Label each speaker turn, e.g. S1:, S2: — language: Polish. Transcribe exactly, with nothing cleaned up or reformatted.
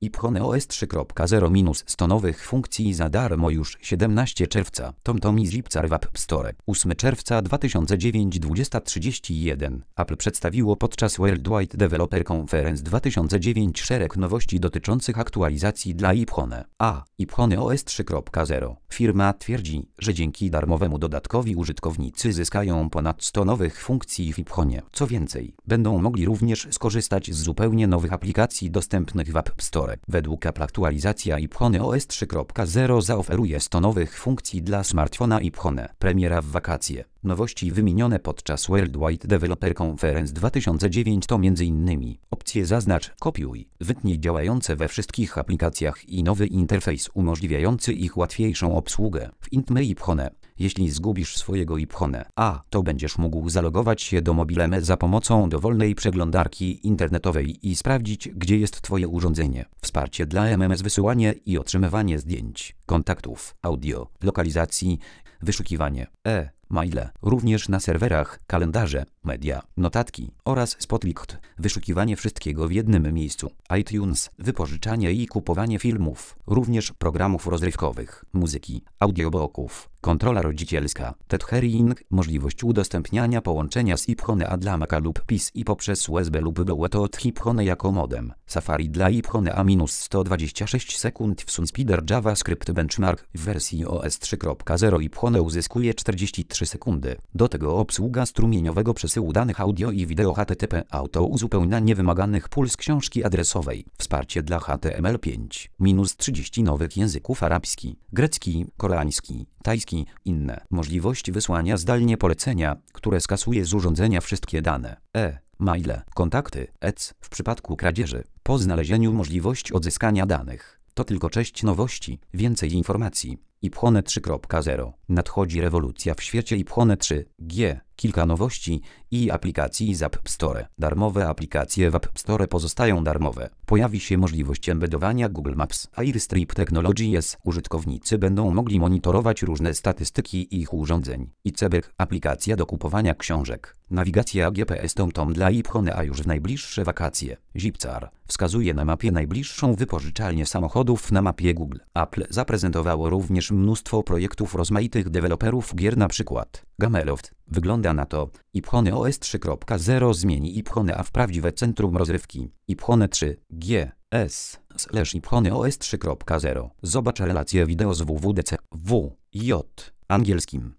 S1: iPhone O S trzy kropka zero minus sto nowych funkcji za darmo już siedemnastego czerwca. TomTom i Zipcar w App Store. ósmego czerwca dwa tysiące dziewięć dwudziesta trzydzieści jeden. Apple przedstawiło podczas Worldwide Developer Conference dwa tysiące dziewięć szereg nowości dotyczących aktualizacji dla iPhone. A. iPhone O S trzy kropka zero. Firma twierdzi, że dzięki darmowemu dodatkowi użytkownicy zyskają ponad sto nowych funkcji w iPhone. Co więcej, będą mogli również skorzystać z zupełnie nowych aplikacji dostępnych w App Store. Według Apple aktualizacja iPhone O S trzy kropka zero zaoferuje sto nowych funkcji dla smartfona iPhone. Premiera w wakacje. Nowości wymienione podczas Worldwide Developer Conference dwa tysiące dziewięć to między innymi opcje zaznacz, kopiuj, wytnij działające we wszystkich aplikacjach i nowy interfejs umożliwiający ich łatwiejszą obsługę w Intme iPhone. Jeśli zgubisz swojego iPhone A, to będziesz mógł zalogować się do Mobileme za pomocą dowolnej przeglądarki internetowej i sprawdzić, gdzie jest Twoje urządzenie. Wsparcie dla M M S, wysyłanie i otrzymywanie zdjęć, kontaktów, audio, lokalizacji, wyszukiwanie e maile, również na serwerach, kalendarze, media, notatki oraz Spotlight, wyszukiwanie wszystkiego w jednym miejscu, iTunes, wypożyczanie i kupowanie filmów, również programów rozrywkowych, muzyki, audiobooków, kontrola rodzicielska, tethering, możliwość udostępniania połączenia z iPhone A dla Maca lub P C I poprzez U S B lub Bluetooth od iPhone jako modem, Safari dla iPhone A minus sto dwadzieścia sześć sekund w Sunspeeder JavaScript Benchmark w wersji O S trzy kropka zero iPhone uzyskuje czterdzieści trzy sekundy. Do tego obsługa strumieniowego przesyłu danych audio i wideo H T T P, auto uzupełnianie wymaganych pól z książki adresowej, wsparcie dla H T M L pięć, minus trzydzieści nowych języków: arabski, grecki, koreański, tajski, inne. Możliwość wysłania zdalnie polecenia, które skasuje z urządzenia wszystkie dane. E. maile, kontakty, E C. W przypadku kradzieży, po znalezieniu możliwość odzyskania danych. To tylko część nowości, więcej informacji. iPhone trzy kropka zero. Nadchodzi rewolucja w świecie iPhone trzy G. Kilka nowości i aplikacji z App Store. Darmowe aplikacje w App Store pozostają darmowe. Pojawi się możliwość embedowania Google Maps, AirStrip Technologies. Użytkownicy będą mogli monitorować różne statystyki ich urządzeń. I C B, aplikacja do kupowania książek. Nawigacja G P S TomTom dla iPhone A już w najbliższe wakacje. Zipcar wskazuje na mapie najbliższą wypożyczalnię samochodów na mapie Google. Apple zaprezentowało również mnóstwo projektów rozmaitych deweloperów gier, na przykład Gameloft. Wygląda na to, iPhone O S trzy kropka zero zmieni iPhone A w prawdziwe centrum rozrywki. iPhone trzy G S slash iPhone O S trzy kropka zero. Zobacz relację wideo z W W D C W J angielskim.